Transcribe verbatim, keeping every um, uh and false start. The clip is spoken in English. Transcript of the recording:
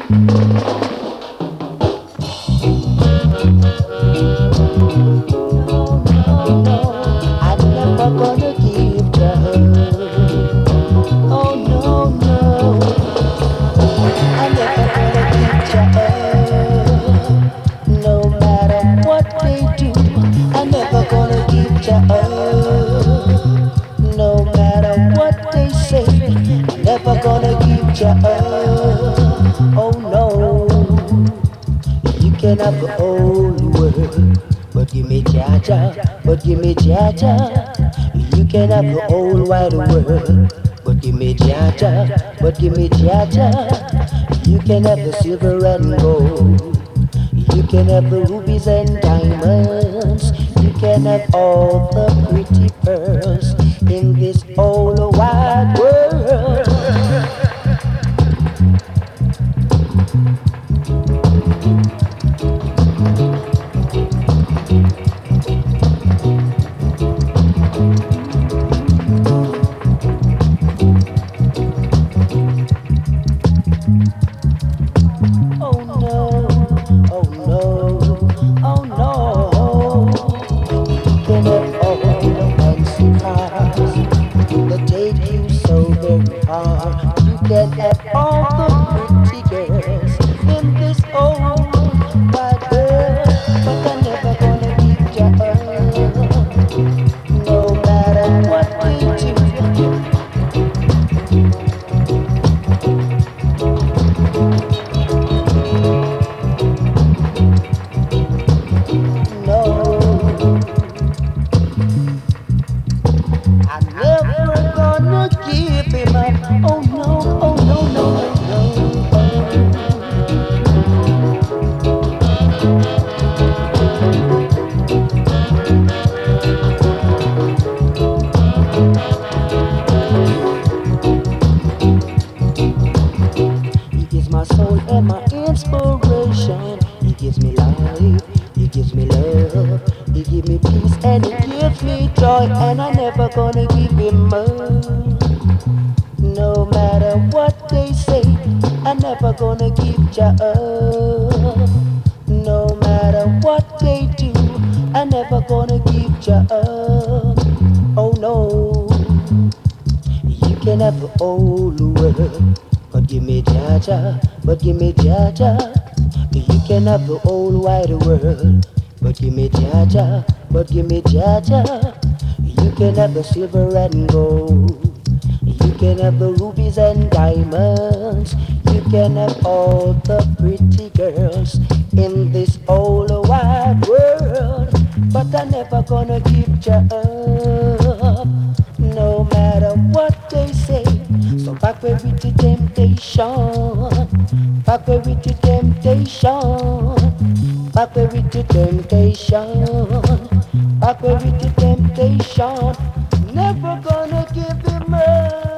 Silver and gold. You can have the rubies and diamonds. You can have all the pretty girls in this whole wide world. But I'm never gonna give you up, no matter what they say. So back away with the temptation. Back away with the temptation. Back away with the temptation. Back away with the temptation. Never gonna give him up.